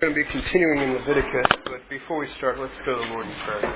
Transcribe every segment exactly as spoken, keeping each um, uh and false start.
We're going to be continuing in Leviticus, but before we start, let's go to the Lord in prayer.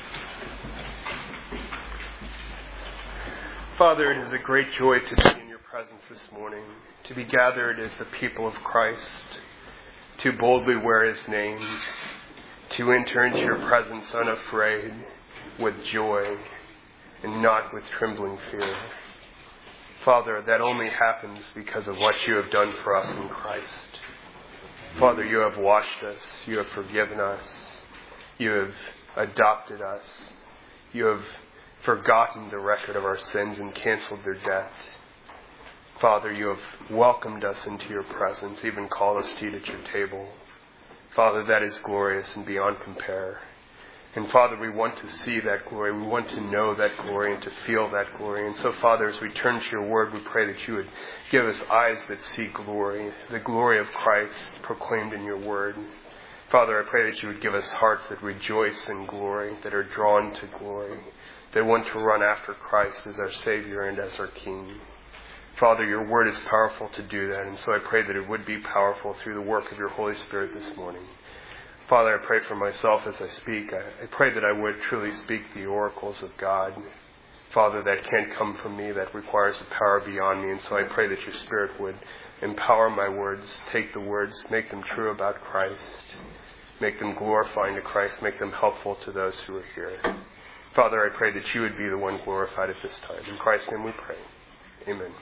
Father, it is a great joy to be in your presence this morning, to be gathered as the people of Christ, to boldly wear his name, to enter into your presence unafraid, with joy, and not with trembling fear. Father, that only happens because of what you have done for us in Christ. Father, you have washed us. You have forgiven us. You have adopted us. You have forgotten the record of our sins and canceled their debt. Father, you have welcomed us into your presence, even called us to eat at your table. Father, that is glorious and beyond compare. And Father, we want to see that glory. We want to know that glory and to feel that glory. And so, Father, as we turn to your word, we pray that you would give us eyes that see glory, the glory of Christ proclaimed in your word. Father, I pray that you would give us hearts that rejoice in glory, that are drawn to glory, that want to run after Christ as our Savior and as our King. Father, your word is powerful to do that. And so I pray that it would be powerful through the work of your Holy Spirit this morning. Father, I pray for myself as I speak. I, I pray that I would truly speak the oracles of God. Father, that can't come from me, that requires a power beyond me. And so I pray that your Spirit would empower my words, take the words, make them true about Christ, make them glorifying to Christ, make them helpful to those who are here. Father, I pray that you would be the one glorified at this time. In Christ's name we pray. Amen.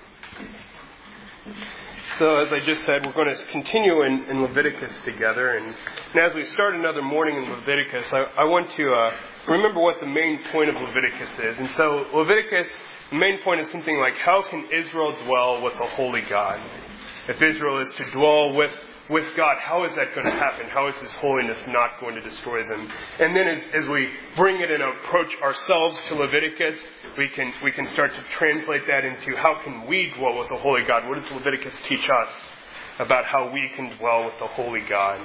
So as I just said, we're going to continue in, in Leviticus together. And, and as we start another morning in Leviticus, I, I want to uh, remember what the main point of Leviticus is. And so Leviticus, the main point is something like, how can Israel dwell with a holy God? If Israel is to dwell with, with God, how is that going to happen? How is His holiness not going to destroy them? And then as, as we bring it and approach ourselves to Leviticus, we can we can start to translate that into how can we dwell with the holy God? What does Leviticus teach us about how we can dwell with the holy God?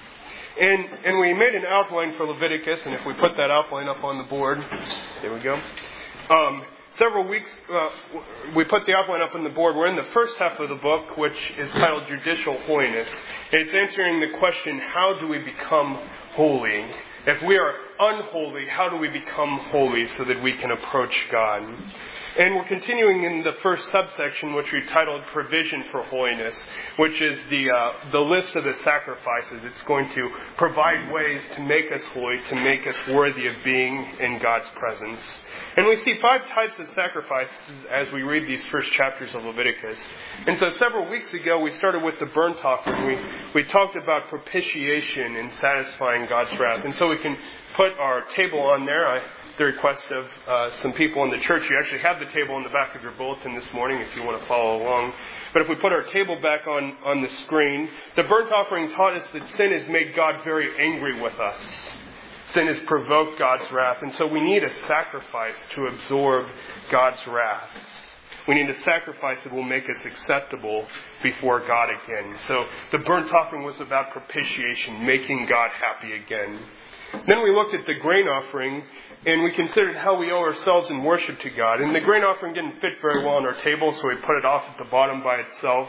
And and we made an outline for Leviticus, and if we put that outline up on the board, there we go. Um, several weeks, uh, we put the outline up on the board. We're in the first half of the book, which is titled Judicial Holiness. It's answering the question, how do we become holy? If we are unholy, how do we become holy so that we can approach God? And we're continuing in the first subsection, which we titled Provision for Holiness, which is the uh, the list of the sacrifices. It's going to provide ways to make us holy, to make us worthy of being in God's presence. And we see five types of sacrifices as we read these first chapters of Leviticus. And so several weeks ago, we started with the burnt offering. We, we talked about propitiation and satisfying God's wrath. And so we can put our table on there. I, the request of uh, some people in the church, you actually have the table in the back of your bulletin this morning if you want to follow along. But if we put our table back on, on the screen, the burnt offering taught us that sin has made God very angry with us. Sin has provoked God's wrath, and so we need a sacrifice to absorb God's wrath. We need a sacrifice that will make us acceptable before God again. So the burnt offering was about propitiation, making God happy again. Then we looked at the grain offering, and we considered how we owe ourselves in worship to God. And the grain offering didn't fit very well on our table, so we put it off at the bottom by itself.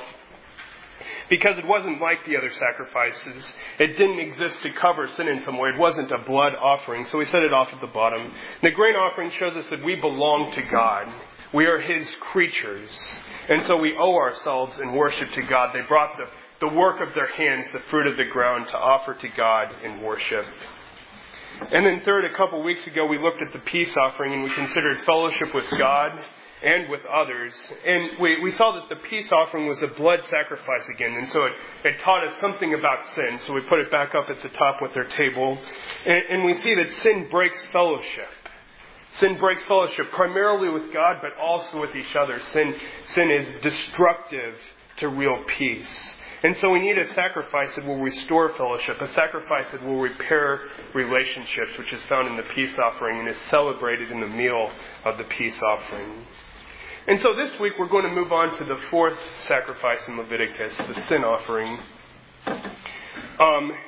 Because it wasn't like the other sacrifices. It didn't exist to cover sin in some way. It wasn't a blood offering, so we set it off at the bottom. The grain offering shows us that we belong to God. We are His creatures. And so we owe ourselves in worship to God. They brought the, the work of their hands, the fruit of the ground, to offer to God in worship. And then third, a couple weeks ago, we looked at the peace offering and we considered fellowship with God and with others. And we, we saw that the peace offering was a blood sacrifice again. And so it, it taught us something about sin. So we put it back up at the top with our table. And, and we see that sin breaks fellowship. Sin breaks fellowship primarily with God, but also with each other. Sin, sin is destructive to real peace. And so we need a sacrifice that will restore fellowship, a sacrifice that will repair relationships, which is found in the peace offering and is celebrated in the meal of the peace offering. And so this week we're going to move on to the fourth sacrifice in Leviticus, the sin offering. Um,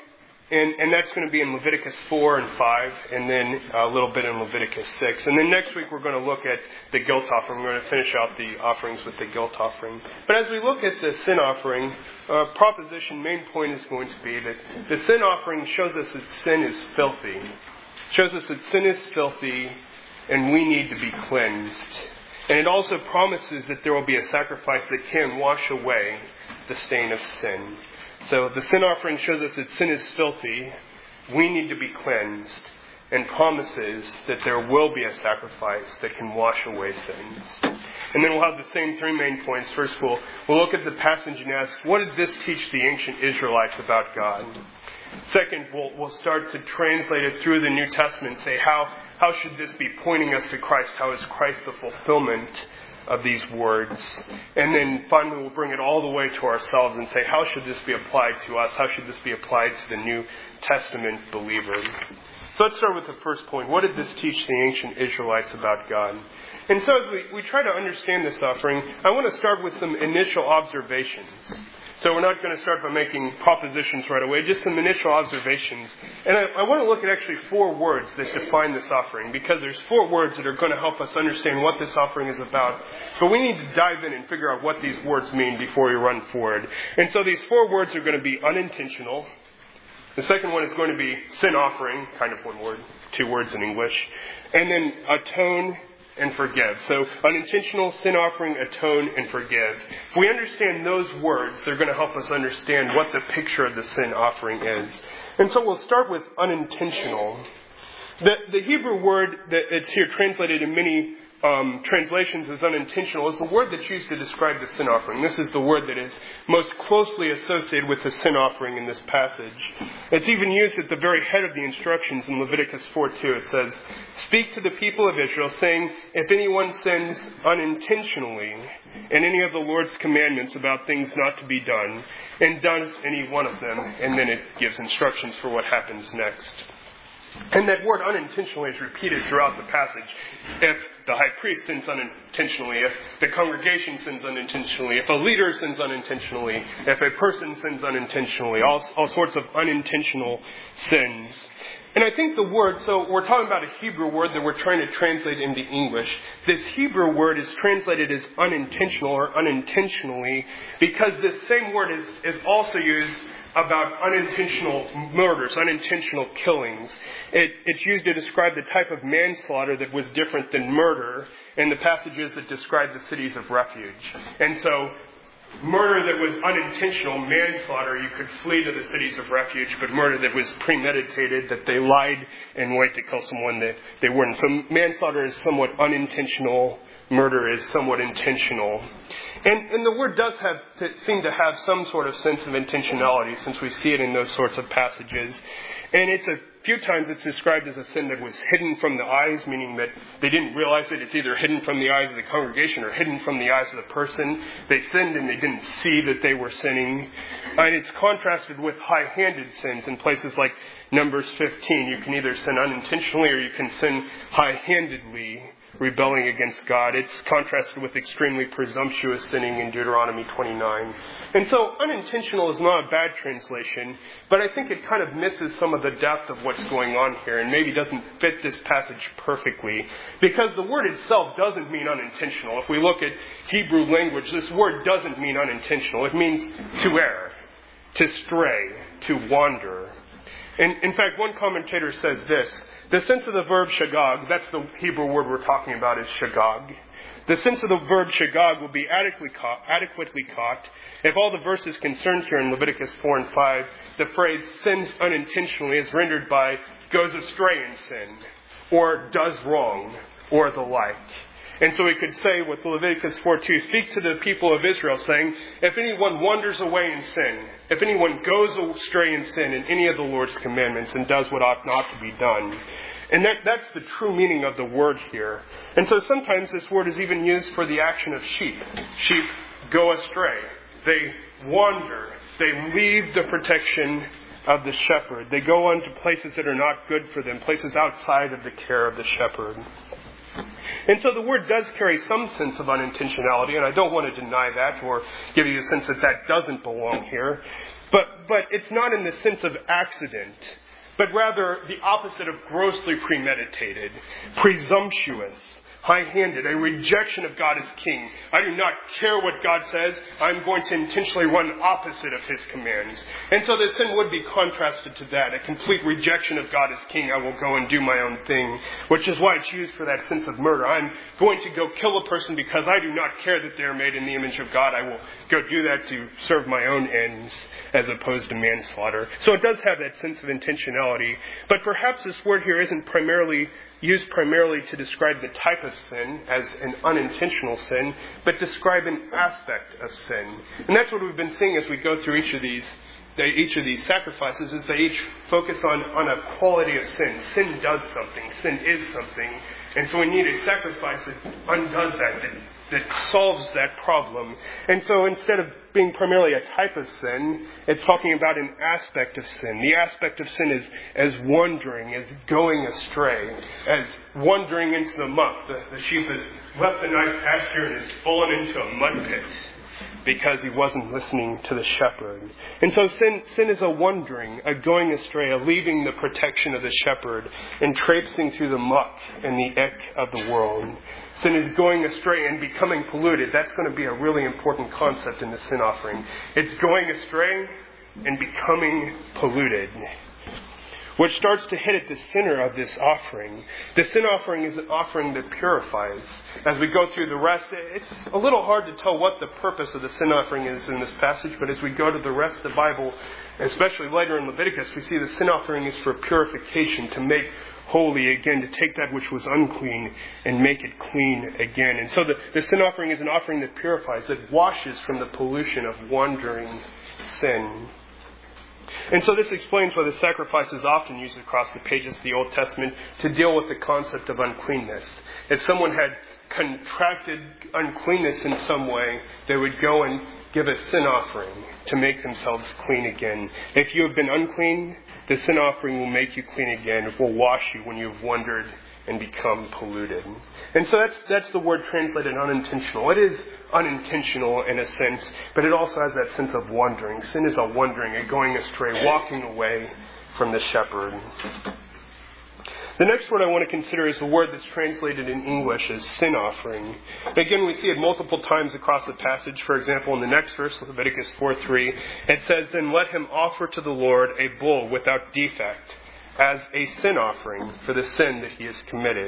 And, and that's going to be in Leviticus four and five, and then a little bit in Leviticus six. And then next week we're going to look at the guilt offering. We're going to finish out the offerings with the guilt offering. But as we look at the sin offering, uh, proposition main point is going to be that the sin offering shows us that sin is filthy. Shows us that sin is filthy and we need to be cleansed. And it also promises that there will be a sacrifice that can wash away the stain of sin. So the sin offering shows us that sin is filthy, we need to be cleansed, and promises that there will be a sacrifice that can wash away sins. And then we'll have the same three main points. First, we'll, we'll look at the passage and ask, what did this teach the ancient Israelites about God? Second, we'll, we'll start to translate it through the New Testament and say, how, how should this be pointing us to Christ? How is Christ the fulfillment of these words? And then finally we'll bring it all the way to ourselves and say, how should this be applied to us? How should this be applied to the New Testament believer? So let's start with the first point. What did this teach the ancient Israelites about God? And so as we, we try to understand this offering, I want to start with some initial observations. So we're not going to start by making propositions right away, just some initial observations. And I, I want to look at actually four words that define this offering, because there's four words that are going to help us understand what this offering is about. But we need to dive in and figure out what these words mean before we run forward. And so these four words are going to be unintentional. The second one is going to be sin offering, kind of one word, two words in English. And then atone and forgive. So unintentional, sin offering, atone, and forgive. If we understand those words, they're going to help us understand what the picture of the sin offering is. And so we'll start with unintentional. The, the Hebrew word that it's here translated in many um, translations as unintentional is the word that's used to describe the sin offering. This is the word that is most closely associated with the sin offering in this passage. It's even used at the very head of the instructions in Leviticus four two. It says, "Speak to the people of Israel, saying, if anyone sins unintentionally in any of the Lord's commandments about things not to be done, and does any one of them," and then it gives instructions for what happens next. And that word unintentionally is repeated throughout the passage. If the high priest sins unintentionally, if the congregation sins unintentionally, if a leader sins unintentionally, if a person sins unintentionally, all, all sorts of unintentional sins. And I think the word, so we're talking about a Hebrew word that we're trying to translate into English. This Hebrew word is translated as unintentional or unintentionally because this same word is, is also used about unintentional murders, unintentional killings. It, it's used to describe the type of manslaughter that was different than murder in the passages that describe the cities of refuge. And so murder that was unintentional, manslaughter, you could flee to the cities of refuge, but murder that was premeditated, that they lied in wait to kill someone that they weren't. So manslaughter is somewhat unintentional. Murder is somewhat intentional. And, and the word does have to, seem to have some sort of sense of intentionality since we see it in those sorts of passages. And it's a few times it's described as a sin that was hidden from the eyes, meaning that they didn't realize it. It's either hidden from the eyes of the congregation or hidden from the eyes of the person. They sinned and they didn't see that they were sinning. And it's contrasted with high-handed sins in places like Numbers fifteen. You can either sin unintentionally or you can sin high-handedly, rebelling against God. It's contrasted with extremely presumptuous sinning in Deuteronomy twenty-nine. And so unintentional is not a bad translation, but I think it kind of misses some of the depth of what's going on here and maybe doesn't fit this passage perfectly, because the word itself doesn't mean unintentional. If we look at Hebrew language, this word doesn't mean unintentional. It means to err, to stray, to wander. And in fact, one commentator says this: the sense of the verb shagag, that's the Hebrew word we're talking about, is shagag. The sense of the verb shagag will be adequately caught, adequately caught if all the verses concerned here in Leviticus four and five, the phrase sins unintentionally is rendered by goes astray in sin, or does wrong, or the like. And so we could say with Leviticus four two, speak to the people of Israel, saying, if anyone wanders away in sin, if anyone goes astray in sin in any of the Lord's commandments and does what ought not to be done. And that, that's the true meaning of the word here. And so sometimes this word is even used for the action of sheep. Sheep go astray. They wander. They leave the protection of the shepherd. They go on to places that are not good for them, places outside of the care of the shepherd. And so the word does carry some sense of unintentionality, and I don't want to deny that or give you a sense that that doesn't belong here. But, but it's not in the sense of accident, but rather the opposite of grossly premeditated, presumptuous, high-handed, a rejection of God as king. I do not care what God says. I'm going to intentionally run opposite of His commands. And so the sin would be contrasted to that, a complete rejection of God as king. I will go and do my own thing, which is why it's used for that sense of murder. I'm going to go kill a person because I do not care that they're made in the image of God. I will go do that to serve my own ends as opposed to manslaughter. So it does have that sense of intentionality. But perhaps this word here isn't primarily used primarily to describe the type of sin as an unintentional sin, but describe an aspect of sin. And that's what we've been seeing as we go through each of these they, each of these sacrifices, is they each focus on, on a quality of sin. Sin does something. Sin is something. And so we need a sacrifice that undoes that, that, that solves that problem. And so instead of being primarily a type of sin, it's talking about an aspect of sin. The aspect of sin is as wandering, as going astray, as wandering into the muck. The, the sheep has left the night pasture and has fallen into a mud pit because he wasn't listening to the shepherd. And so sin, sin is a wandering, a going astray, a leaving the protection of the shepherd and traipsing through the muck and the ick of the world. Sin is going astray and becoming polluted. That's going to be a really important concept in the sin offering. It's going astray and becoming polluted, which starts to hit at the center of this offering. The sin offering is an offering that purifies. As we go through the rest, it's a little hard to tell what the purpose of the sin offering is in this passage, but as we go to the rest of the Bible, especially later in Leviticus, we see the sin offering is for purification, to make holy again, to take that which was unclean and make it clean again. And so the, the sin offering is an offering that purifies, that washes from the pollution of wandering sin. And so this explains why the sacrifice is often used across the pages of the Old Testament to deal with the concept of uncleanness. If someone had contracted uncleanness in some way, they would go and give a sin offering to make themselves clean again. If you have been unclean, the sin offering will make you clean again. It will wash you when you have wandered and become polluted. And so that's that's the word translated unintentional. It is unintentional in a sense, but it also has that sense of wandering. Sin is a wandering, a going astray, walking away from the shepherd. The next word I want to consider is the word that's translated in English as sin offering. Again, we see it multiple times across the passage. For example, in the next verse, Leviticus four three, it says, "Then let him offer to the Lord a bull without defect, as a sin offering for the sin that he has committed."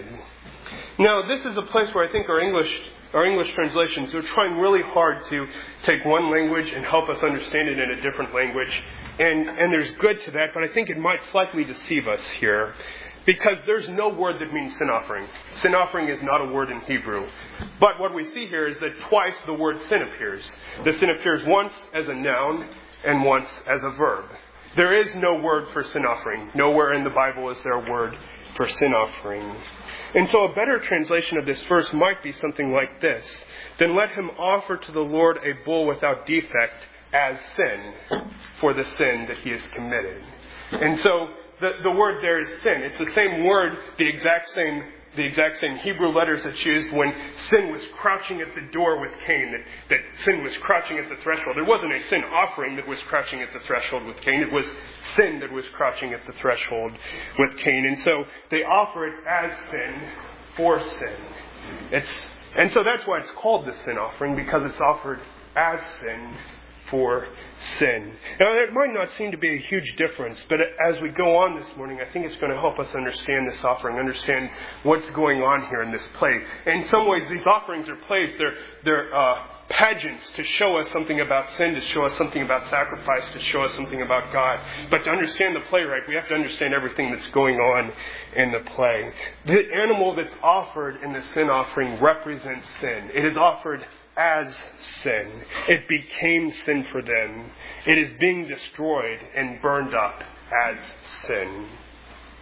Now, this is a place where I think our English our English translations are trying really hard to take one language and help us understand it in a different language. And, and there's good to that, but I think it might slightly deceive us here, because there's no word that means sin offering. Sin offering is not a word in Hebrew. But what we see here is that twice the word sin appears. The sin appears once as a noun and once as a verb. There is no word for sin offering. Nowhere in the Bible is there a word for sin offering. And so a better translation of this verse might be something like this: "Then let him offer to the Lord a bull without defect as sin for the sin that he has committed." And so the, the word there is sin. It's the same word, the exact same the exact same Hebrew letters that's used when sin was crouching at the door with Cain, that, that sin was crouching at the threshold. There wasn't a sin offering that was crouching at the threshold with Cain. It was sin that was crouching at the threshold with Cain. And so they offer it as sin for sin. It's, and so that's why it's called the sin offering, because it's offered as sin for sin. Now, it might not seem to be a huge difference, but as we go on this morning, I think it's going to help us understand this offering, understand what's going on here in this play. In some ways, these offerings are plays. They're, they're uh, pageants to show us something about sin, to show us something about sacrifice, to show us something about God. But to understand the playwright, we have to understand everything that's going on in the play. The animal that's offered in the sin offering represents sin. It is offered as sin. It became sin for them. It is being destroyed and burned up as sin.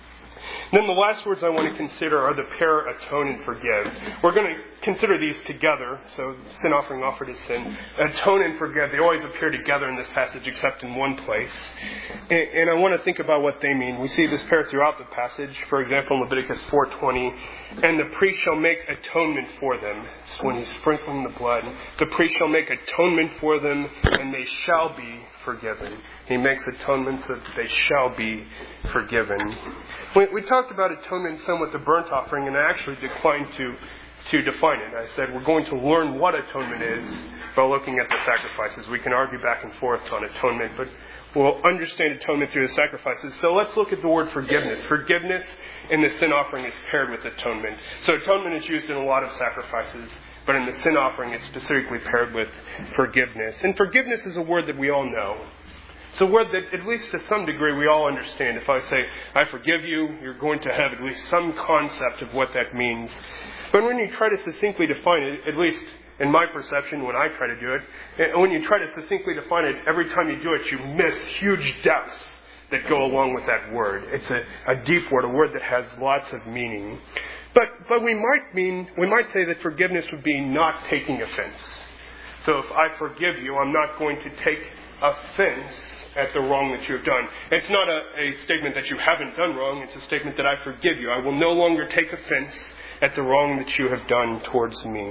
And then the last words I want to consider are the pair atone and forgive. We're going to consider these together. So sin offering offered as sin. Atone and forgive. They always appear together in this passage except in one place. And, and I want to think about what they mean. We see this pair throughout the passage. For example, in Leviticus four twenty, and the priest shall make atonement for them. So when he's sprinkling the blood, the priest shall make atonement for them, and they shall be forgiven. He makes atonement so that they shall be forgiven. We, we talked about atonement some with the burnt offering, and I actually declined to, to define it. I said we're going to learn what atonement is by looking at the sacrifices. We can argue back and forth on atonement, but we'll understand atonement through the sacrifices. So let's look at the word forgiveness. Forgiveness in the sin offering is paired with atonement. So atonement is used in a lot of sacrifices, but in the sin offering it's specifically paired with forgiveness. And forgiveness is a word that we all know. It's a word that, at least to some degree, we all understand. If I say, I forgive you, you're going to have at least some concept of what that means. But when you try to succinctly define it, at least in my perception when I try to do it, and when you try to succinctly define it, every time you do it, you miss huge depths that go along with that word. It's a, a deep word, a word that has lots of meaning. But but we might mean, we might say that forgiveness would be not taking offense. So if I forgive you, I'm not going to take offense at the wrong that you have done. It's not a, a statement that you haven't done wrong. It's a statement that I forgive you. I will no longer take offense at the wrong that you have done towards me.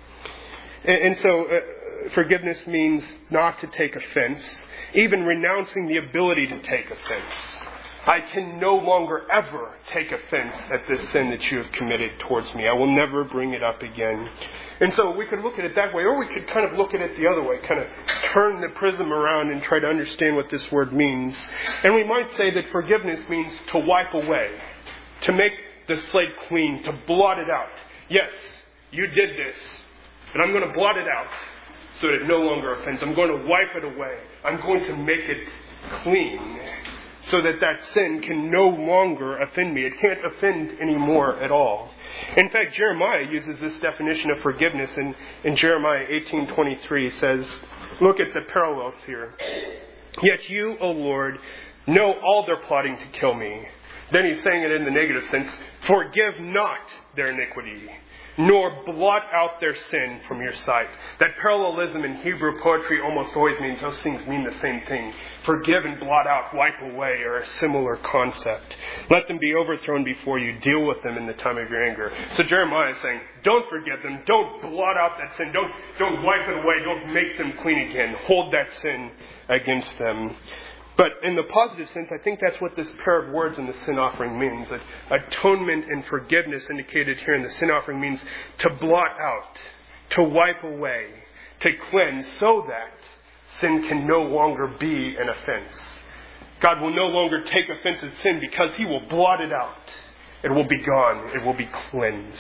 And, and so uh, forgiveness means not to take offense, even renouncing the ability to take offense. I can no longer ever take offense at this sin that you have committed towards me. I will never bring it up again. And so we could look at it that way, or we could kind of look at it the other way, kind of turn the prism around and try to understand what this word means. And we might say that forgiveness means to wipe away, to make the slate clean, to blot it out. Yes, you did this, but I'm going to blot it out so that it no longer offends. I'm going to wipe it away. I'm going to make it clean, so that that sin can no longer offend me. It can't offend anymore at all. In fact, Jeremiah uses this definition of forgiveness in, in Jeremiah eighteen twenty-three. He says, look at the parallels here. Yet you, O Lord, know all their plotting to kill me. Then he's saying it in the negative sense. Forgive not their iniquity, nor blot out their sin from your sight. That parallelism in Hebrew poetry almost always means those things mean the same thing. Forgive and blot out, wipe away, are a similar concept. Let them be overthrown before you. Deal with them in the time of your anger. So Jeremiah is saying, don't forgive them. Don't blot out that sin. Don't, don't wipe it away. Don't make them clean again. Hold that sin against them. But in the positive sense, I think that's what this pair of words in the sin offering means. That atonement and forgiveness indicated here in the sin offering means to blot out, to wipe away, to cleanse, so that sin can no longer be an offense. God will no longer take offense at sin because He will blot it out. It will be gone. It will be cleansed.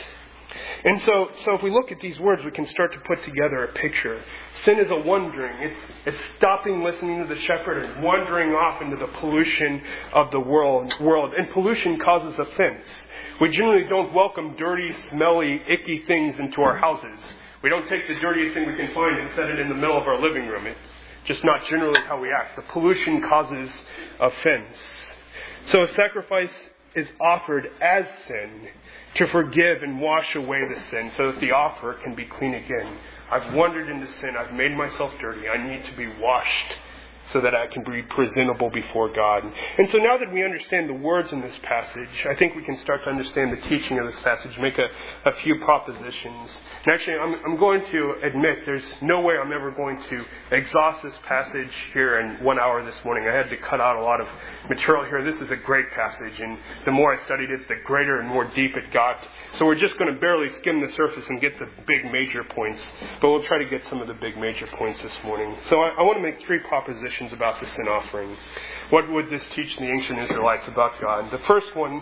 And so, so if we look at these words, we can start to put together a picture. Sin is a wandering. It's, it's stopping listening to the shepherd and wandering off into the pollution of the world. world. And pollution causes offense. We generally don't welcome dirty, smelly, icky things into our houses. We don't take the dirtiest thing we can find and set it in the middle of our living room. It's just not generally how we act. The pollution causes offense. So a sacrifice is offered as sin to forgive and wash away the sin so that the offerer can be clean again. I've wandered into sin. I've made myself dirty. I need to be washed so that I can be presentable before God. And so now that we understand the words in this passage, I think we can start to understand the teaching of this passage, make a, a few propositions. And actually, I'm, I'm going to admit there's no way I'm ever going to exhaust this passage here in one hour this morning. I had to cut out a lot of material here. This is a great passage, and the more I studied it, the greater and more deep it got. So we're just going to barely skim the surface and get the big major points, but we'll try to get some of the big major points this morning. So I, I want to make three propositions about the sin offering. What would this teach the ancient Israelites about God? The first one,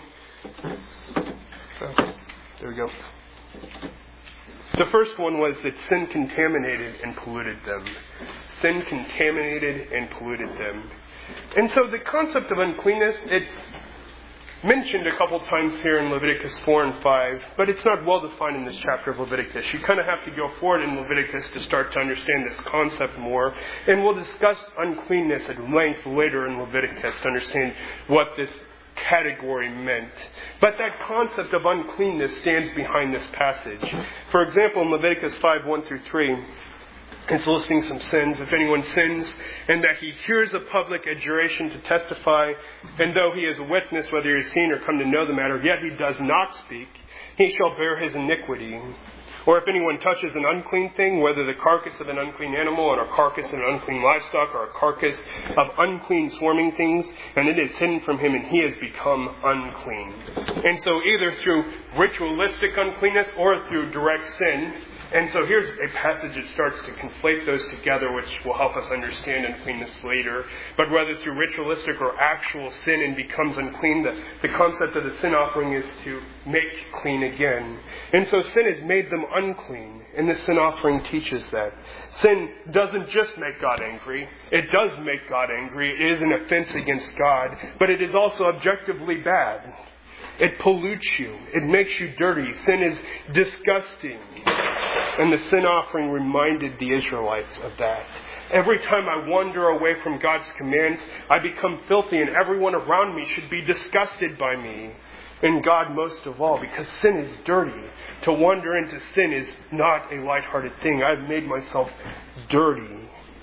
oh, there we go. The first one was that sin contaminated and polluted them. Sin contaminated and polluted them. And so the concept of uncleanness, it's mentioned a couple times here in Leviticus four and five, but it's not well defined in this chapter of Leviticus. You kind of have to go forward in Leviticus to start to understand this concept more. And we'll discuss uncleanness at length later in Leviticus to understand what this category meant. But that concept of uncleanness stands behind this passage. For example, in Leviticus five, one through three, it's listing some sins. If anyone sins, and that he hears a public adjuration to testify, and though he is a witness, whether he has seen or come to know the matter, yet he does not speak, he shall bear his iniquity. Or if anyone touches an unclean thing, whether the carcass of an unclean animal, or a carcass of an unclean livestock, or a carcass of unclean swarming things, and it is hidden from him, and he has become unclean. And so either through ritualistic uncleanness or through direct sin. And so here's a passage that starts to conflate those together, which will help us understand uncleanness later. But whether through ritualistic or actual sin and becomes unclean, the, the concept of the sin offering is to make clean again. And so sin has made them unclean, and the sin offering teaches that. Sin doesn't just make God angry. It does make God angry. It is an offense against God, but it is also objectively bad. It pollutes you. It makes you dirty. Sin is disgusting. And the sin offering reminded the Israelites of that. Every time I wander away from God's commands, I become filthy, and everyone around me should be disgusted by me. And God most of all, because sin is dirty. To wander into sin is not a lighthearted thing. I've made myself dirty.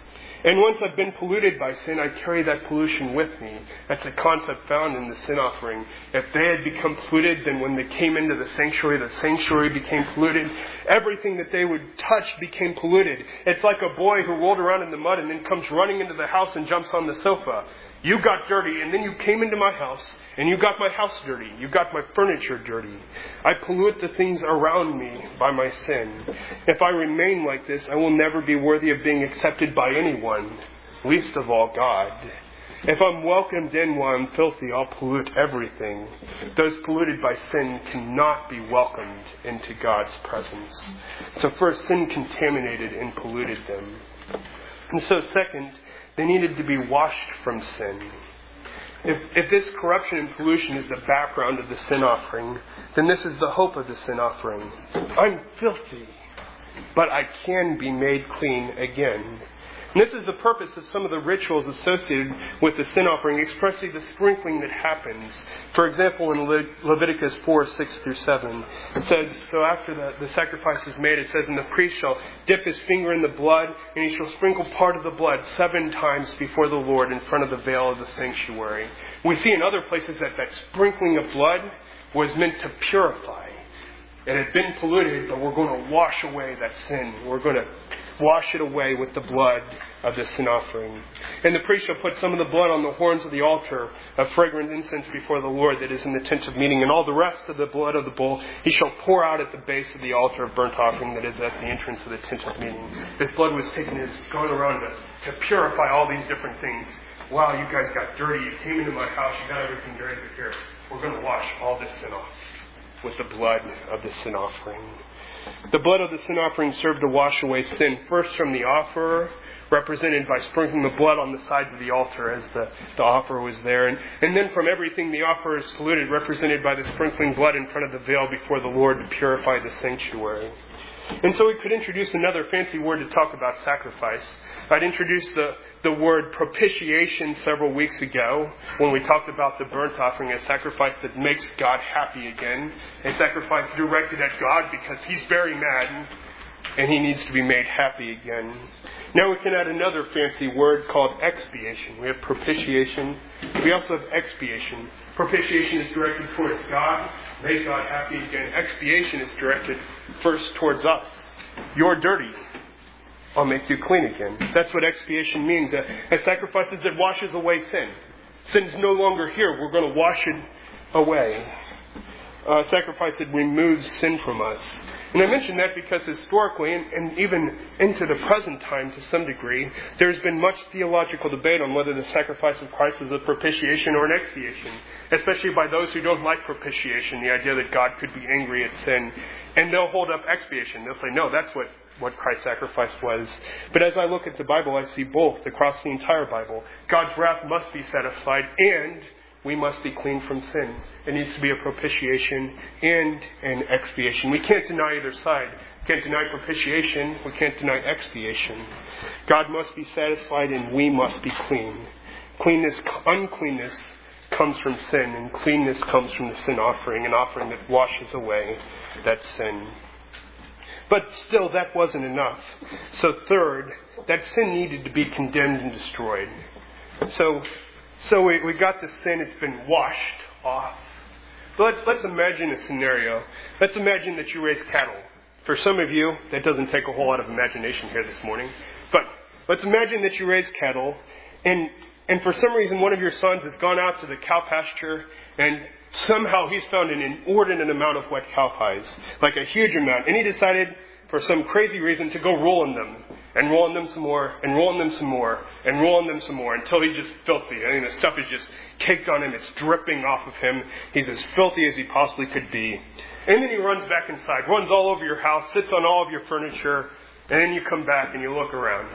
And once I've been polluted by sin, I carry that pollution with me. That's a concept found in the sin offering. If they had become polluted, then when they came into the sanctuary, the sanctuary became polluted. Everything that they would touch became polluted. It's like a boy who rolled around in the mud and then comes running into the house and jumps on the sofa. You got dirty, and then you came into my house, and you got my house dirty. You got my furniture dirty. I pollute the things around me by my sin. If I remain like this, I will never be worthy of being accepted by anyone, least of all God. If I'm welcomed in while I'm filthy, I'll pollute everything. Those polluted by sin cannot be welcomed into God's presence. So first, sin contaminated and polluted them. And so second, they needed to be washed from sin. If, if this corruption and pollution is the background of the sin offering, then this is the hope of the sin offering. I'm filthy, but I can be made clean again. And this is the purpose of some of the rituals associated with the sin offering, especially the sprinkling that happens. For example, in Le- Leviticus four, six through seven, it says, so after the, the sacrifice is made, it says, and the priest shall dip his finger in the blood, and he shall sprinkle part of the blood seven times before the Lord in front of the veil of the sanctuary. We see in other places that that sprinkling of blood was meant to purify. It had been polluted, but we're going to wash away that sin. We're going to wash it away with the blood of the sin offering. And the priest shall put some of the blood on the horns of the altar of fragrant incense before the Lord that is in the tent of meeting. And all the rest of the blood of the bull he shall pour out at the base of the altar of burnt offering that is at the entrance of the tent of meeting. This blood was taken and is going around to, to purify all these different things. Wow, you guys got dirty. You came into my house. You got everything dirty. But here, we're going to wash all this sin off with the blood of the sin offering. The blood of the sin offering served to wash away sin, first from the offerer, represented by sprinkling the blood on the sides of the altar as the, the offerer was there, and, and then from everything the offerer is polluted, represented by the sprinkling blood in front of the veil before the Lord to purify the sanctuary. And so we could introduce another fancy word to talk about sacrifice. I'd introduced the, the word propitiation several weeks ago when we talked about the burnt offering, a sacrifice that makes God happy again, a sacrifice directed at God because He's very mad and He needs to be made happy again. Now we can add another fancy word called expiation. We have propitiation. We also have expiation. Propitiation is directed towards God, make God happy again. Expiation is directed first towards us. You're dirty. I'll make you clean again. That's what expiation means. A, a sacrifice that washes away sin. Sin's no longer here. We're going to wash it away. A sacrifice that removes sin from us. And I mention that because historically, and, and even into the present time to some degree, there's been much theological debate on whether the sacrifice of Christ was a propitiation or an expiation. Especially by those who don't like propitiation, the idea that God could be angry at sin. And they'll hold up expiation. They'll say, no, that's what, what Christ's sacrifice was. But as I look at the Bible, I see both across the entire Bible. God's wrath must be set aside, and we must be clean from sin. It needs to be a propitiation and an expiation. We can't deny either side. We can't deny propitiation. We can't deny expiation. God must be satisfied and we must be clean. Cleanness, uncleanness comes from sin, and cleanness comes from the sin offering, an offering that washes away that sin. But still, that wasn't enough. So third, that sin needed to be condemned and destroyed. So, so we, we got the sin, it's been washed off. But let's, let's imagine a scenario. Let's imagine that you raise cattle. For some of you, that doesn't take a whole lot of imagination here this morning. But let's imagine that you raise cattle, and and for some reason one of your sons has gone out to the cow pasture, and somehow he's found an inordinate amount of wet cow pies, like a huge amount. And he decided, for some crazy reason, to go roll in them, and roll in them some more, and roll in them some more, and roll in them some more, until he's just filthy. I mean, the stuff is just caked on him. It's dripping off of him. He's as filthy as he possibly could be. And then he runs back inside, runs all over your house, sits on all of your furniture, and then you come back and you look around.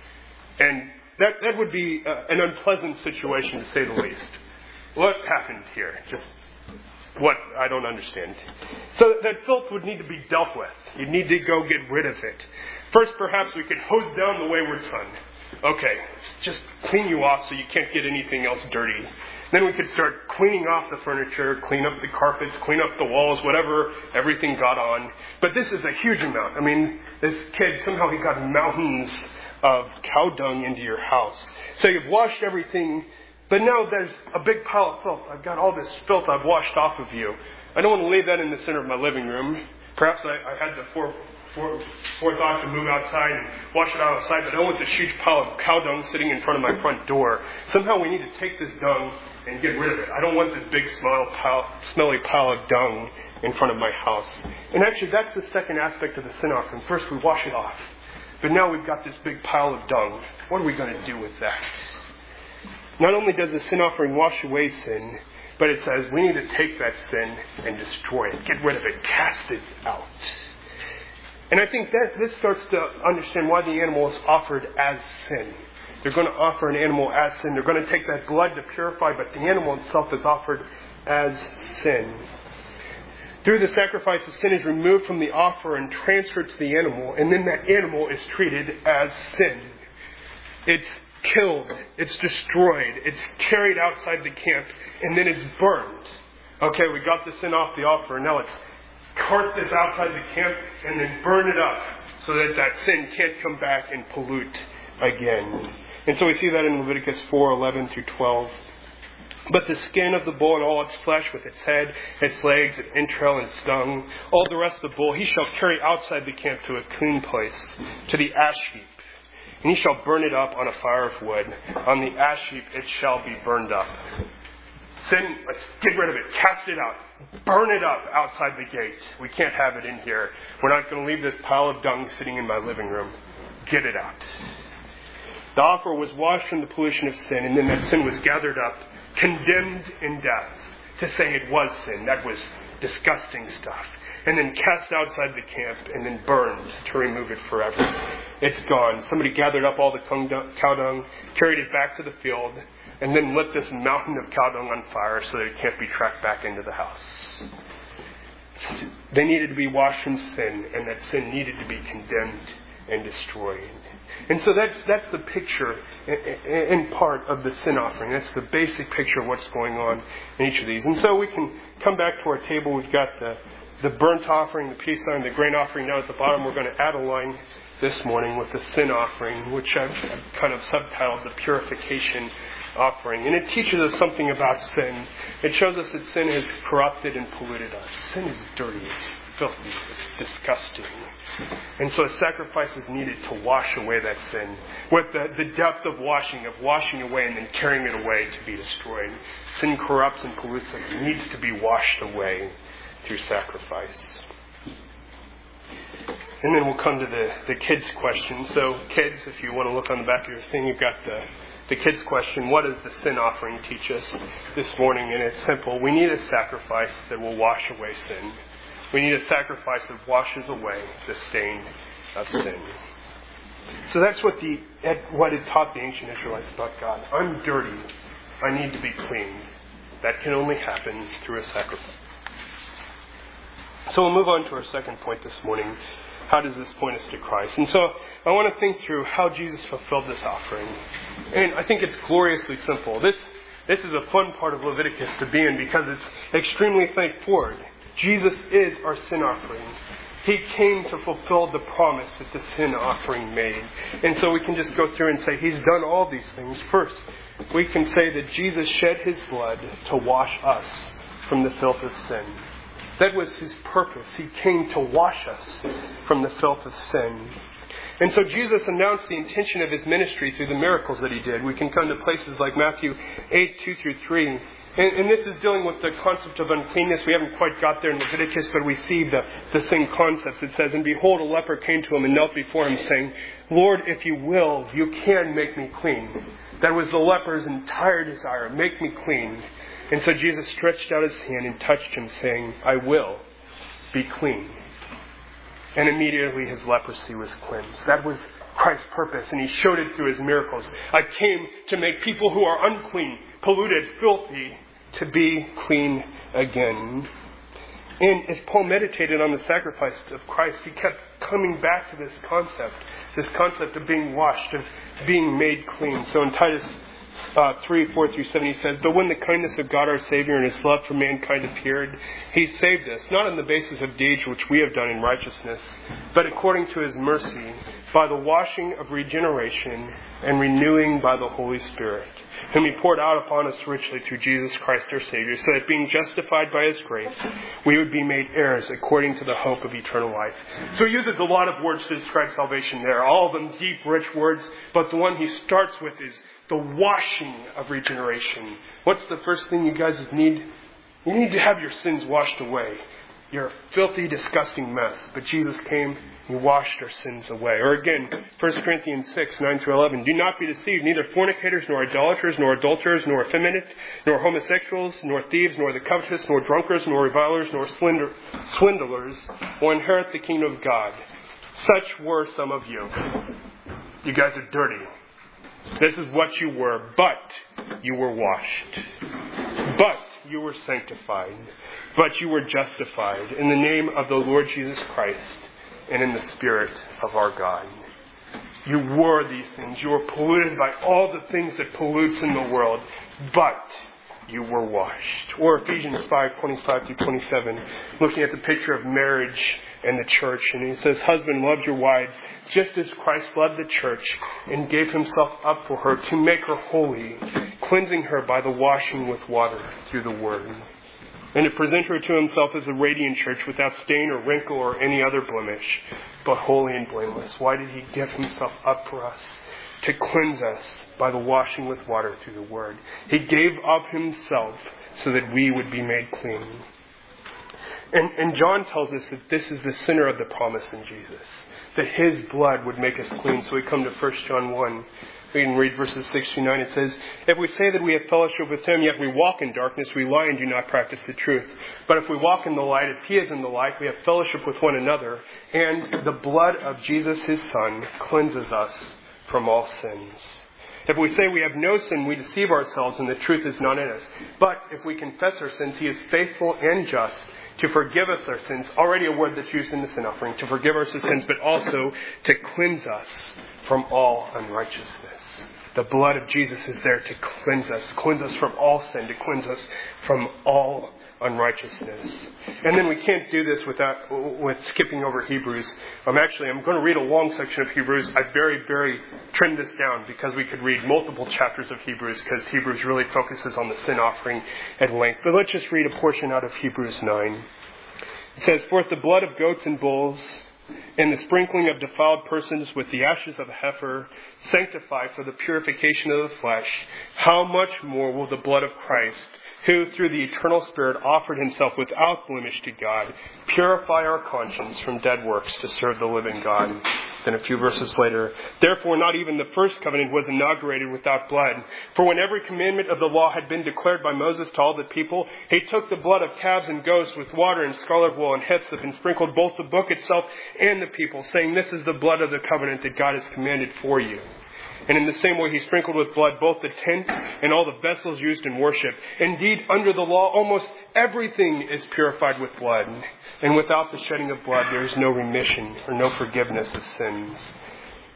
And that that would be uh, an unpleasant situation, to say the least. What happened here? Just what? I don't understand. So that filth would need to be dealt with. You'd need to go get rid of it. First, perhaps we could hose down the wayward son. Okay, just clean you off so you can't get anything else dirty. Then we could start cleaning off the furniture, clean up the carpets, clean up the walls, whatever everything got on. But this is a huge amount. I mean, this kid, somehow he got mountains of cow dung into your house. So you've washed everything, but now there's a big pile of filth. I've got all this filth I've washed off of you. I don't want to leave that in the center of my living room. Perhaps I, I had the fore, fore, forethought to move outside and wash it out outside, but I don't want this huge pile of cow dung sitting in front of my front door. Somehow we need to take this dung and get rid of it. I don't want this big smile pile, smelly pile of dung in front of my house. And actually, that's the second aspect of the sin offering. First, we wash it off. But now we've got this big pile of dung. What are we going to do with that? Not only does the sin offering wash away sin, but it says we need to take that sin and destroy it. Get rid of it. Cast it out. And I think that this starts to understand why the animal is offered as sin. They're going to offer an animal as sin. They're going to take that blood to purify, but the animal itself is offered as sin. Through the sacrifice, the sin is removed from the offer and transferred to the animal, and then that animal is treated as sin. It's killed. It's destroyed. It's carried outside the camp, and then it's burned. Okay, we got the sin off the offer, now let's cart this outside the camp and then burn it up so that that sin can't come back and pollute again. And so we see that in Leviticus four, eleven through twelve. But the skin of the bull and all its flesh with its head, its legs, its entrail, and its dung, all the rest of the bull he shall carry outside the camp to a clean place, to the ash heap. And he shall burn it up on a fire of wood. On the ash heap it shall be burned up. Sin, let's get rid of it. Cast it out. Burn it up outside the gate. We can't have it in here. We're not going to leave this pile of dung sitting in my living room. Get it out. The offer was washed from the pollution of sin, and then that sin was gathered up, condemned in death, to say it was sin. That was disgusting stuff. And then cast outside the camp, and then burned to remove it forever. It's gone. Somebody gathered up all the cow dung, carried it back to the field, and then lit this mountain of cow dung on fire so that it can't be tracked back into the house. They needed to be washed from sin, and that sin needed to be condemned and destroyed. And so that's that's the picture in part of the sin offering. That's the basic picture of what's going on in each of these. And so we can come back to our table. We've got the, the burnt offering, the peace offering, the grain offering. Now at the bottom we're going to add a line this morning with the sin offering, which I've kind of subtitled the purification offering. And it teaches us something about sin. It shows us that sin has corrupted and polluted us. Sin is dirty. It's filthy. It's disgusting. And so a sacrifice is needed to wash away that sin. With the, the depth of washing, of washing away and then carrying it away to be destroyed. Sin corrupts and pollutes us. It needs to be washed away through sacrifice. And then we'll come to the, the kids' question. So kids, if you want to look on the back of your thing, you've got the, the kids' question. What does the sin offering teach us this morning? And it's simple. We need a sacrifice that will wash away sin. We need a sacrifice that washes away the stain of sin. So that's what the what it taught the ancient Israelites about God. I'm dirty. I need to be clean. That can only happen through a sacrifice. So we'll move on to our second point this morning. How does this point us to Christ? And so I want to think through how Jesus fulfilled this offering. And I think it's gloriously simple. This This is a fun part of Leviticus to be in because it's extremely straightforward. Jesus is our sin offering. He came to fulfill the promise that the sin offering made. And so we can just go through and say He's done all these things. First, we can say that Jesus shed His blood to wash us from the filth of sin. That was His purpose. He came to wash us from the filth of sin. And so Jesus announced the intention of His ministry through the miracles that He did. We can come to places like Matthew eight, two through three. And, and this is dealing with the concept of uncleanness. We haven't quite got there in Leviticus, but we see the, the same concepts. It says, "And behold, a leper came to Him and knelt before Him, saying, Lord, if you will, you can make me clean." That was the leper's entire desire. Make me clean. And so Jesus stretched out His hand and touched him, saying, "I will be clean." And immediately his leprosy was cleansed. That was Christ's purpose, and He showed it through His miracles. I came to make people who are unclean, polluted, filthy, to be clean again. And as Paul meditated on the sacrifice of Christ, he kept coming back to this concept, this concept of being washed, of being made clean. So in Titus uh, three, four through seven, he says, "But when the kindness of God our Savior and His love for mankind appeared, He saved us, not on the basis of deeds which we have done in righteousness, but according to His mercy, by the washing of regeneration and renewing by the Holy Spirit, whom He poured out upon us richly through Jesus Christ our Savior, so that being justified by His grace, we would be made heirs according to the hope of eternal life." So he uses a lot of words to describe salvation there, all of them deep, rich words, but the one he starts with is the washing of regeneration. What's the first thing you guys need? You need to have your sins washed away. You're a filthy, disgusting mess. But Jesus came, He washed our sins away. Or again, First Corinthians six, nine through eleven. "Do not be deceived. Neither fornicators, nor idolaters, nor adulterers, nor effeminate, nor homosexuals, nor thieves, nor the covetous, nor drunkards, nor revilers, nor slender, swindlers will inherit the kingdom of God. Such were some of you." You guys are dirty. This is what you were, but you were washed. But you were sanctified. But you were justified in the name of the Lord Jesus Christ and in the Spirit of our God. You were these things. You were polluted by all the things that pollutes in the world, but you were washed. Or Ephesians five, twenty-five through twenty-seven, looking at the picture of marriage and the church. And he says, "Husband, love your wives, just as Christ loved the church and gave Himself up for her to make her holy, cleansing her by the washing with water through the word, and to present her to Himself as a radiant church without stain or wrinkle or any other blemish, but holy and blameless." Why did He give Himself up for us? To cleanse us by the washing with water through the word. He gave of Himself so that we would be made clean. And, and John tells us that this is the center of the promise in Jesus, that His blood would make us clean. So we come to First John one. We can read verses six through nine. It says, "If we say that we have fellowship with Him, yet we walk in darkness, we lie and do not practice the truth. But if we walk in the light as He is in the light, we have fellowship with one another. And the blood of Jesus, His Son, cleanses us from all sins. If we say we have no sin, we deceive ourselves and the truth is not in us. But if we confess our sins, He is faithful and just to forgive us our sins." Already a word that's used in the sin offering. To forgive us our sins, but also to cleanse us from all unrighteousness. The blood of Jesus is there to cleanse us, to cleanse us from all sin, to cleanse us from all unrighteousness. And then we can't do this without with skipping over Hebrews. Um, actually, I'm going to read a long section of Hebrews. I very, very trimmed this down because we could read multiple chapters of Hebrews, because Hebrews really focuses on the sin offering at length. But let's just read a portion out of Hebrews nine. It says, "For if the blood of goats and bulls and the sprinkling of defiled persons with the ashes of a heifer sanctify for the purification of the flesh, how much more will the blood of Christ, who through the eternal Spirit offered Himself without blemish to God, purify our conscience from dead works to serve the living God." Then a few verses later, "Therefore not even the first covenant was inaugurated without blood. For when every commandment of the law had been declared by Moses to all the people, he took the blood of calves and goats with water and scarlet wool and hyssop and sprinkled both the book itself and the people, saying, 'This is the blood of the covenant that God has commanded for you.' And in the same way he sprinkled with blood both the tent and all the vessels used in worship. Indeed, under the law, almost everything is purified with blood. And without the shedding of blood, there is no remission or no forgiveness of sins."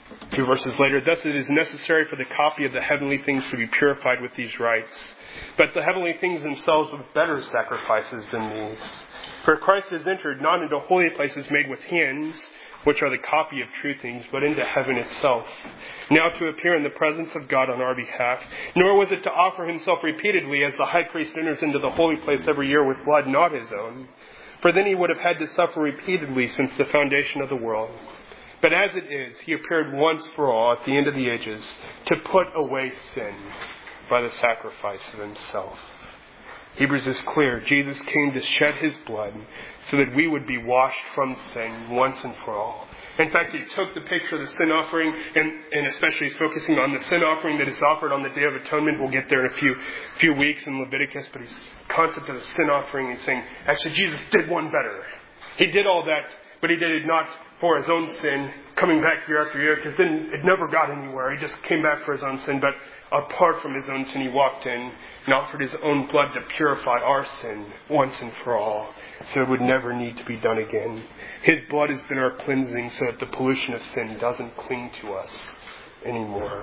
A few verses later, thus it is necessary for the copy of the heavenly things to be purified with these rites. But the heavenly things themselves with better sacrifices than these. For Christ has entered not into holy places made with hands, which are the copy of true things, but into heaven itself, now to appear in the presence of God on our behalf. Nor was it to offer himself repeatedly, as the high priest enters into the holy place every year with blood not his own. For then he would have had to suffer repeatedly since the foundation of the world. But as it is, he appeared once for all at the end of the ages to put away sin by the sacrifice of himself. Hebrews is clear. Jesus came to shed his blood so that we would be washed from sin once and for all. In fact, he took the picture of the sin offering, and, and especially he's focusing on the sin offering that is offered on the Day of Atonement. We'll get there in a few few weeks in Leviticus, but his concept of the sin offering is saying, actually, Jesus did one better. He did all that, but he did it not for his own sin, coming back year after year, because then it never got anywhere. He just came back for his own sin, but apart from his own sin, he walked in and offered his own blood to purify our sin once and for all, so it would never need to be done again. His blood has been our cleansing so that the pollution of sin doesn't cling to us anymore.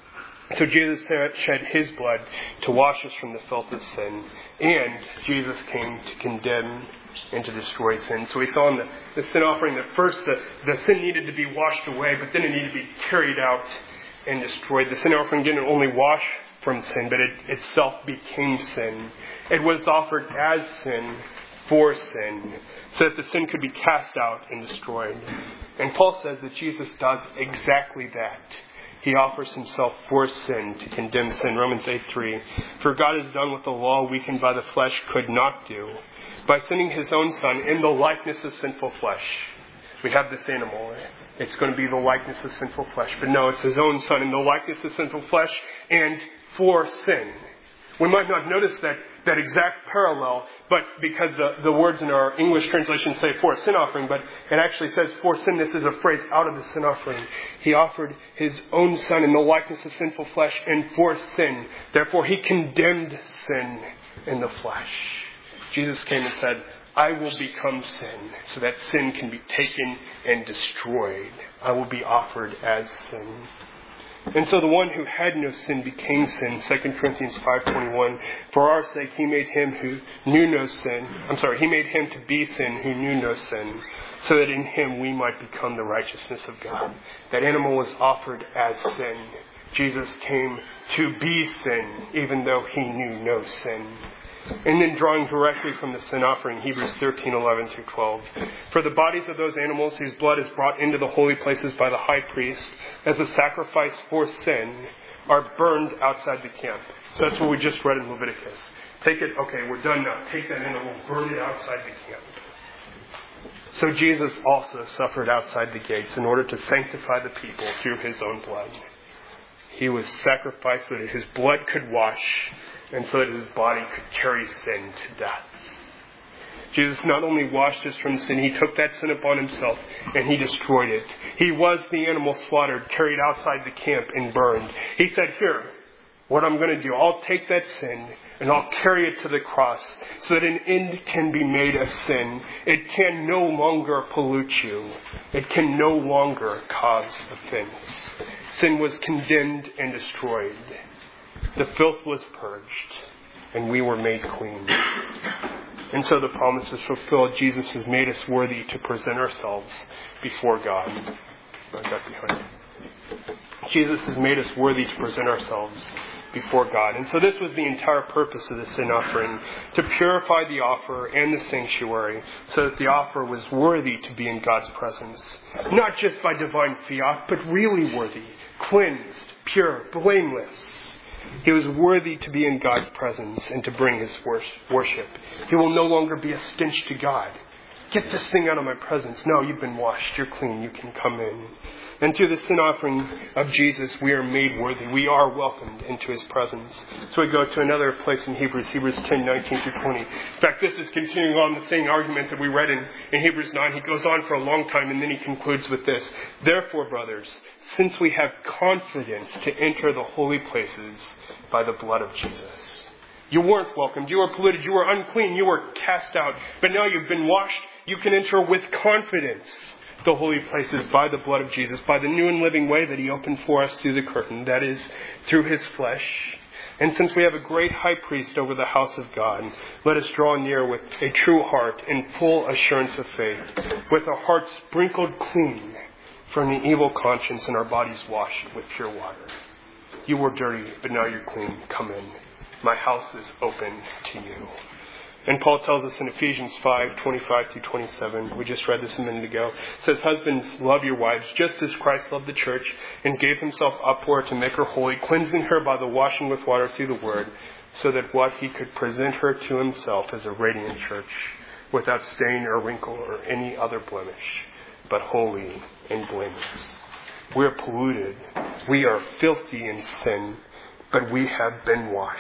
So Jesus shed his blood to wash us from the filth of sin, and Jesus came to condemn and to destroy sin. So we saw in the, the sin offering that first the, the sin needed to be washed away, but then it needed to be carried out and destroyed. The sin offering didn't only wash from sin, but it itself became sin. It was offered as sin for sin, so that the sin could be cast out and destroyed. And Paul says that Jesus does exactly that. He offers himself for sin to condemn sin. Romans eight three. For God has done what the law, weakened by the flesh, could not do, by sending his own Son in the likeness of sinful flesh. We have this animal. It's going to be the likeness of sinful flesh. But no, it's his own Son in the likeness of sinful flesh and for sin. We might not notice that, that exact parallel, but because the, the words in our English translation say for a sin offering, but it actually says for sin. This is a phrase out of the sin offering. He offered his own Son in the likeness of sinful flesh and for sin. Therefore, he condemned sin in the flesh. Jesus came and said, I will become sin so that sin can be taken and destroyed. I will be offered as sin. And so the one who had no sin became sin. Second Corinthians five twenty-one. For our sake he made him who knew no sin. I'm sorry, he made him to be sin who knew no sin, so that in him we might become the righteousness of God. That animal was offered as sin. Jesus came to be sin, even though he knew no sin. And then drawing directly from the sin offering, Hebrews thirteen eleven through twelve. For the bodies of those animals whose blood is brought into the holy places by the high priest as a sacrifice for sin are burned outside the camp. So that's what we just read in Leviticus. Take it, okay, we're done now. Take that animal, burn it outside the camp. So Jesus also suffered outside the gates in order to sanctify the people through his own blood. He was sacrificed so that his blood could wash, and so that his body could carry sin to death. Jesus not only washed us from sin, he took that sin upon himself and he destroyed it. He was the animal slaughtered, carried outside the camp and burned. He said, here, what I'm going to do, I'll take that sin and I'll carry it to the cross so that an end can be made of sin. It can no longer pollute you. It can no longer cause offense. Sin was condemned and destroyed. The filth was purged, and we were made clean. And so the promise is fulfilled. Jesus has made us worthy to present ourselves before God. Right back behind. Jesus has made us worthy to present ourselves before God. And so this was the entire purpose of the sin offering, to purify the offerer and the sanctuary so that the offerer was worthy to be in God's presence. Not just by divine fiat, but really worthy, cleansed, pure, blameless. He was worthy to be in God's presence and to bring his worship. He will no longer be a stench to God. Get this thing out of my presence. No, you've been washed. You're clean. You can come in. And through the sin offering of Jesus, we are made worthy. We are welcomed into his presence. So we go to another place in Hebrews, Hebrews ten, nineteen through twenty. In fact, this is continuing on the same argument that we read in, in Hebrews nine. He goes on for a long time and then he concludes with this. Therefore, brothers, since we have confidence to enter the holy places by the blood of Jesus. You weren't welcomed. You were polluted. You were unclean. You were cast out. But now you've been washed. You can enter with confidence the holy places by the blood of Jesus, by the new and living way that He opened for us through the curtain, that is, through His flesh. And since we have a great high priest over the house of God, let us draw near with a true heart in full assurance of faith, with our hearts sprinkled clean from an evil conscience and our bodies washed with pure water. You were dirty, but now you're clean. Come in. My house is open to you. And Paul tells us in Ephesians five, twenty-five through twenty-seven, we just read this a minute ago, it says, husbands, love your wives, just as Christ loved the church and gave Himself up for her to make her holy, cleansing her by the washing with water through the word, so that what He could present her to Himself as a radiant church, without stain or wrinkle or any other blemish, but holy and blameless. We are polluted. We are filthy in sin, but we have been washed.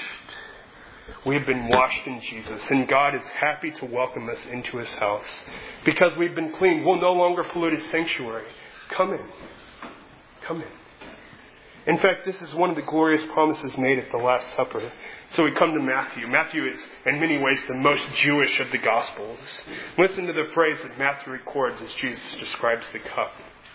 We have been washed in Jesus, and God is happy to welcome us into His house. Because we've been clean, we'll no longer pollute His sanctuary. Come in. Come in. In fact, this is one of the glorious promises made at the Last Supper. So we come to Matthew. Matthew is, in many ways, the most Jewish of the Gospels. Listen to the phrase that Matthew records as Jesus describes the cup.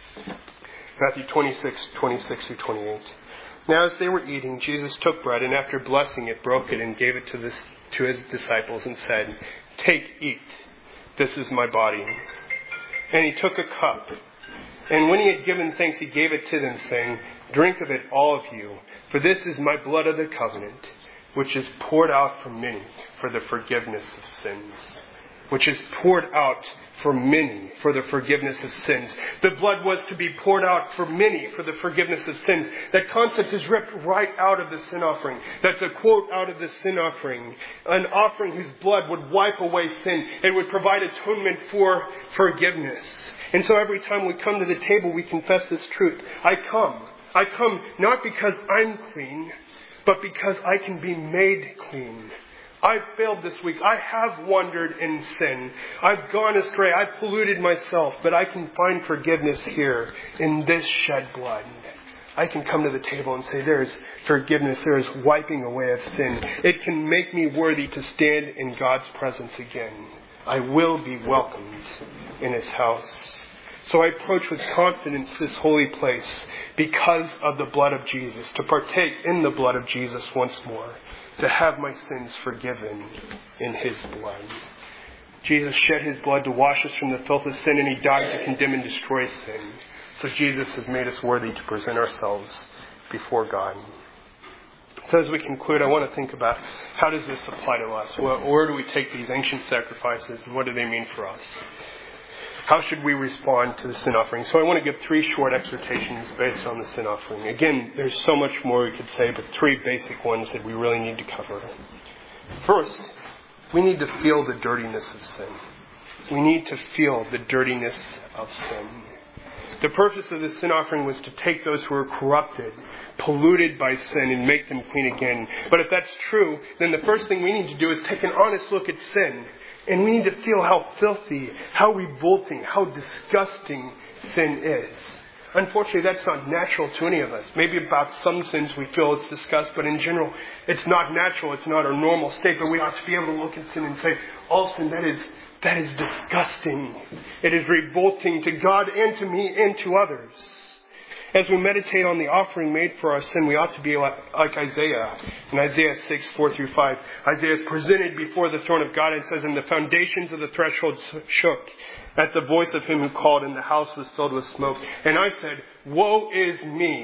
Matthew twenty-six, twenty-six through twenty-eight. Now as they were eating, Jesus took bread, and after blessing it, broke it and gave it to, this, to His disciples and said, take, eat. This is my body. And He took a cup. And when He had given thanks, He gave it to them, saying, drink of it, all of you, for this is my blood of the covenant, which is poured out for many for the forgiveness of sins. Which is poured out for many for the forgiveness of sins. The blood was to be poured out for many for the forgiveness of sins. That concept is ripped right out of the sin offering. That's a quote out of the sin offering. An offering whose blood would wipe away sin. It would provide atonement for forgiveness. And so every time we come to the table, we confess this truth. I come. I come not because I'm clean, but because I can be made clean. I've failed this week. I have wandered in sin. I've gone astray. I've polluted myself. But I can find forgiveness here in this shed blood. I can come to the table and say, there is forgiveness. There is wiping away of sin. It can make me worthy to stand in God's presence again. I will be welcomed in His house. So I approach with confidence this holy place because of the blood of Jesus, to partake in the blood of Jesus once more, to have my sins forgiven in His blood. Jesus shed His blood to wash us from the filth of sin, and He died to condemn and destroy sin. So Jesus has made us worthy to present ourselves before God. So as we conclude, I want to think about how does this apply to us? Well, where do we take these ancient sacrifices, and what do they mean for us? How should we respond to the sin offering? So I want to give three short exhortations based on the sin offering. Again, there's so much more we could say, but three basic ones that we really need to cover. First, we need to feel the dirtiness of sin. We need to feel the dirtiness of sin. The purpose of the sin offering was to take those who were corrupted, polluted by sin, and make them clean again. But if that's true, then the first thing we need to do is take an honest look at sin. And we need to feel how filthy, how revolting, how disgusting sin is. Unfortunately, that's not natural to any of us. Maybe about some sins we feel it's disgust, but in general, it's not natural. It's not our normal state. But we ought to be able to look at sin and say, all sin, that is, that is disgusting. It is revolting to God and to me and to others. As we meditate on the offering made for our sin, we ought to be like, like Isaiah. In Isaiah six, four through five, Isaiah is presented before the throne of God and says, and the foundations of the threshold shook at the voice of Him who called, and the house was filled with smoke. And I said, woe is me,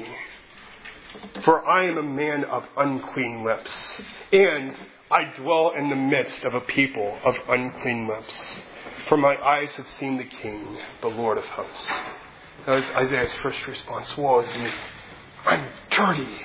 for I am a man of unclean lips, and I dwell in the midst of a people of unclean lips. For my eyes have seen the King, the Lord of hosts. That was Isaiah's first response. Woe is me. I'm dirty.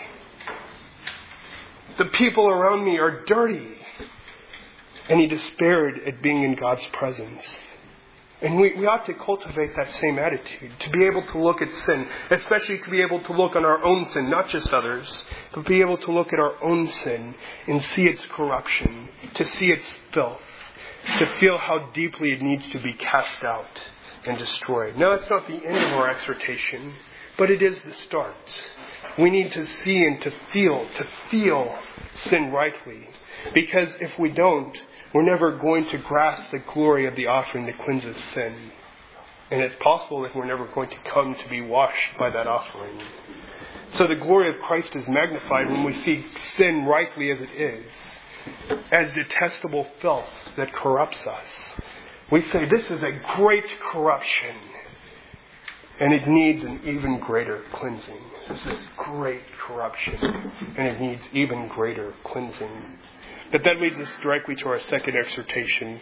The people around me are dirty. And he despaired at being in God's presence. And we, we ought to cultivate that same attitude. To be able to look at sin. Especially to be able to look on our own sin. Not just others. But be able to look at our own sin. And see its corruption. To see its filth. To feel how deeply it needs to be cast out and destroyed. Now, it's not the end of our exhortation, but it is the start. We need to see and to feel, to feel sin rightly. Because if we don't, we're never going to grasp the glory of the offering that cleanses sin. And it's possible that we're never going to come to be washed by that offering. So the glory of Christ is magnified when we see sin rightly as it is, as detestable filth that corrupts us. We say this is a great corruption, and it needs an even greater cleansing. This is great corruption, and it needs even greater cleansing. But that leads us directly to our second exhortation.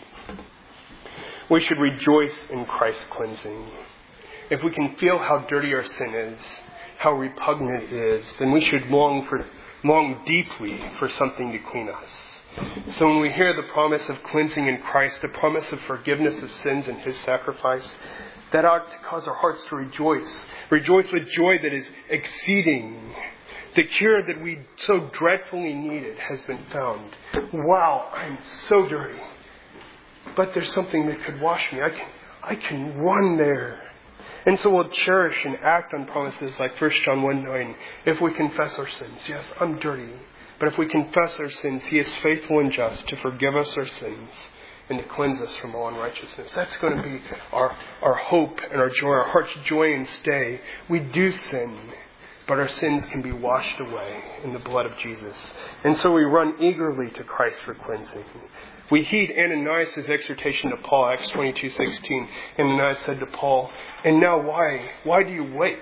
We should rejoice in Christ's cleansing. If we can feel how dirty our sin is, how repugnant it is, then we should long for, long deeply for something to clean us. So when we hear the promise of cleansing in Christ, the promise of forgiveness of sins in His sacrifice, that ought to cause our hearts to rejoice. Rejoice with joy that is exceeding. The cure that we so dreadfully needed has been found. Wow, I'm so dirty. But there's something that could wash me. I can, I can run there. And so we'll cherish and act on promises like First John one nine. If we confess our sins, yes, I'm dirty. But if we confess our sins, He is faithful and just to forgive us our sins and to cleanse us from all unrighteousness. That's going to be our, our hope and our joy, our heart's joy and stay. We do sin, but our sins can be washed away in the blood of Jesus. And so we run eagerly to Christ for cleansing. We heed Ananias' exhortation to Paul, Acts twenty-two sixteen. Ananias said to Paul, "And now why? Why do you wait?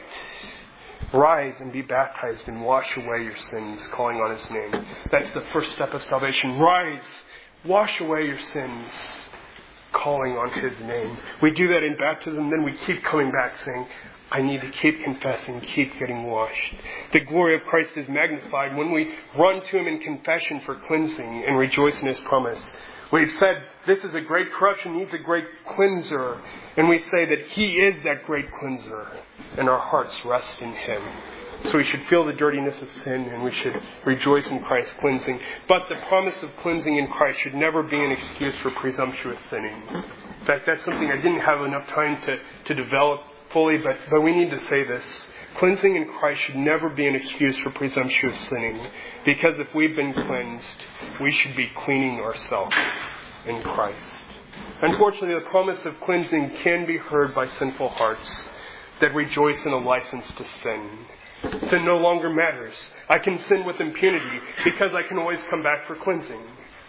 Rise and be baptized and wash away your sins, calling on His name." That's the first step of salvation. Rise, wash away your sins, calling on His name. We do that in baptism, then we keep coming back saying, I need to keep confessing, keep getting washed. The glory of Christ is magnified when we run to Him in confession for cleansing and rejoice in His promise. We've said this is a great corruption, needs a great cleanser. And we say that He is that great cleanser. And our hearts rest in Him. So we should feel the dirtiness of sin and we should rejoice in Christ's cleansing. But the promise of cleansing in Christ should never be an excuse for presumptuous sinning. In fact, that's something I didn't have enough time to, to develop fully, but, but we need to say this. Cleansing in Christ should never be an excuse for presumptuous sinning, because if we've been cleansed, we should be cleaning ourselves in Christ. Unfortunately, the promise of cleansing can be heard by sinful hearts that rejoice in a license to sin. Sin no longer matters. I can sin with impunity because I can always come back for cleansing.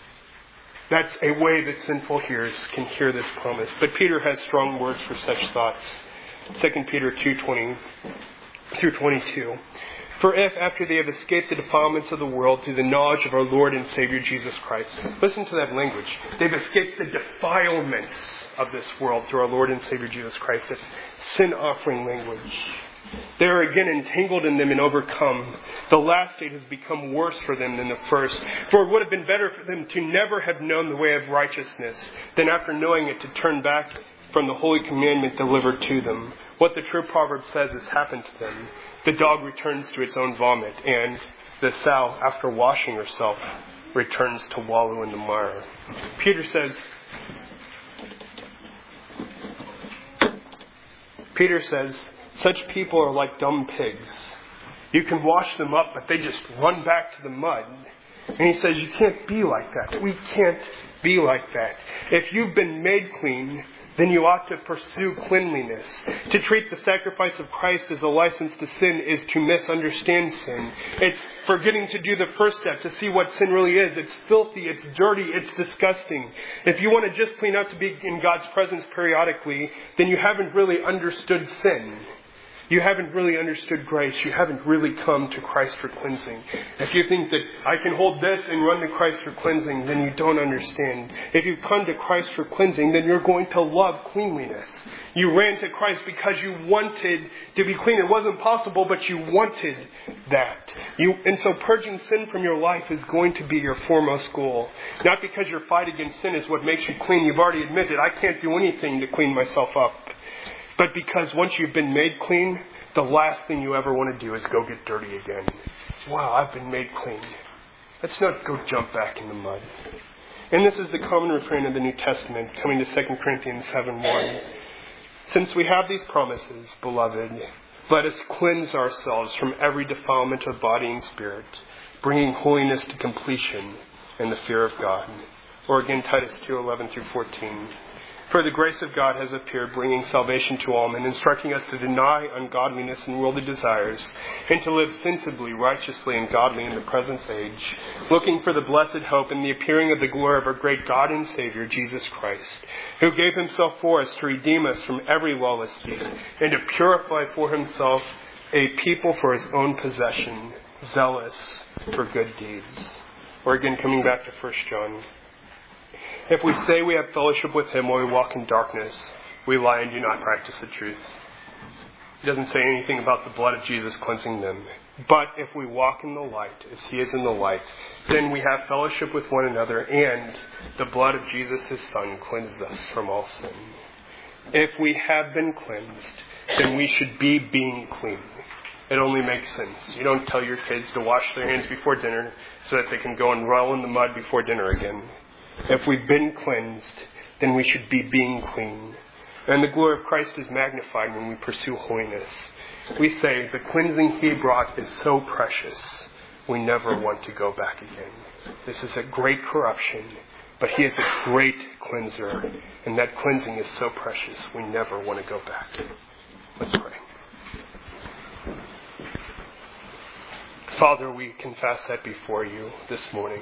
That's a way that sinful hearers can hear this promise. But Peter has strong words for such thoughts. Second Peter two twenty through twenty-two. For if, after they have escaped the defilements of the world through the knowledge of our Lord and Savior Jesus Christ, listen to that language. They've escaped the defilements of this world through our Lord and Savior Jesus Christ. That's sin-offering language. They are again entangled in them and overcome. The last state has become worse for them than the first. For it would have been better for them to never have known the way of righteousness than after knowing it to turn back from the holy commandment delivered to them. What the true proverb says has happened to them. The dog returns to its own vomit, and the sow, after washing herself, returns to wallow in the mire. Peter says, Peter says, such people are like dumb pigs. You can wash them up, but they just run back to the mud. And he says, you can't be like that. We can't be like that. If you've been made clean, then you ought to pursue cleanliness. To treat the sacrifice of Christ as a license to sin is to misunderstand sin. It's forgetting to do the first step, to see what sin really is. It's filthy, it's dirty, it's disgusting. If you want to just clean up to be in God's presence periodically, then you haven't really understood sin. You haven't really understood grace. You haven't really come to Christ for cleansing. If you think that I can hold this and run to Christ for cleansing, then you don't understand. If you come to Christ for cleansing, then you're going to love cleanliness. You ran to Christ because you wanted to be clean. It wasn't possible, but you wanted that. You, and so purging sin from your life is going to be your foremost goal. Not because your fight against sin is what makes you clean. You've already admitted, I can't do anything to clean myself up. But because once you've been made clean, the last thing you ever want to do is go get dirty again. Wow, I've been made clean. Let's not go jump back in the mud. And this is the common refrain of the New Testament, coming to Second Corinthians seven one. Since we have these promises, beloved, let us cleanse ourselves from every defilement of body and spirit, bringing holiness to completion in the fear of God. Or again, Titus two eleven through fourteen. For the grace of God has appeared, bringing salvation to all men, instructing us to deny ungodliness and worldly desires, and to live sensibly, righteously, and godly in the present age, looking for the blessed hope and the appearing of the glory of our great God and Savior, Jesus Christ, who gave himself for us to redeem us from every lawless deed, and to purify for himself a people for his own possession, zealous for good deeds. Or again, coming back to First John. If we say we have fellowship with him while we walk in darkness, we lie and do not practice the truth. It doesn't say anything about the blood of Jesus cleansing them. But if we walk in the light, as he is in the light, then we have fellowship with one another, and the blood of Jesus, his Son, cleanses us from all sin. If we have been cleansed, then we should be being clean. It only makes sense. You don't tell your kids to wash their hands before dinner so that they can go and roll in the mud before dinner again. If we've been cleansed, then we should be being clean. And the glory of Christ is magnified when we pursue holiness. We say the cleansing he brought is so precious, we never want to go back again. This is a great corruption, but he is a great cleanser. And that cleansing is so precious, we never want to go back. Let's pray. Father, we confess that before you this morning.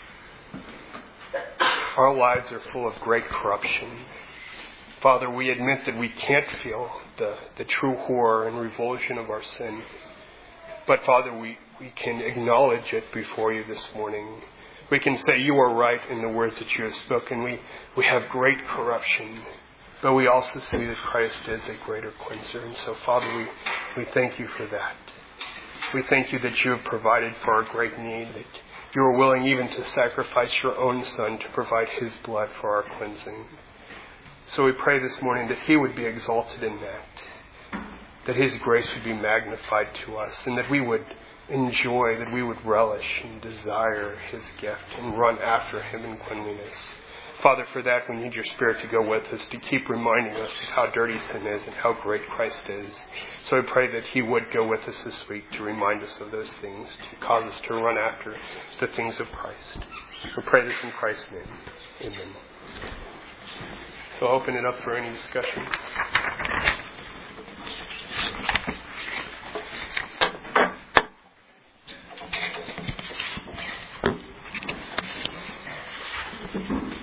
Our lives are full of great corruption. Father, we admit that we can't feel the, the true horror and revulsion of our sin. But Father, we, we can acknowledge it before you this morning. We can say you are right in the words that you have spoken. We, we have great corruption. But we also see that Christ is a greater cleanser. And so, Father, we, we thank you for that. We thank you that you have provided for our great need, that you are willing even to sacrifice your own Son to provide his blood for our cleansing. So we pray this morning that he would be exalted in that, that his grace would be magnified to us, and that we would enjoy, that we would relish and desire his gift and run after him in cleanliness. Father, for that we need your Spirit to go with us, to keep reminding us of how dirty sin is and how great Christ is. So I pray that he would go with us this week to remind us of those things, to cause us to run after the things of Christ. We pray this in Christ's name. Amen. So I'll open it up for any discussion.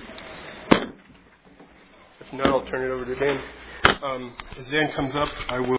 Now I'll turn it over to Dan. Um, as Dan comes up, I will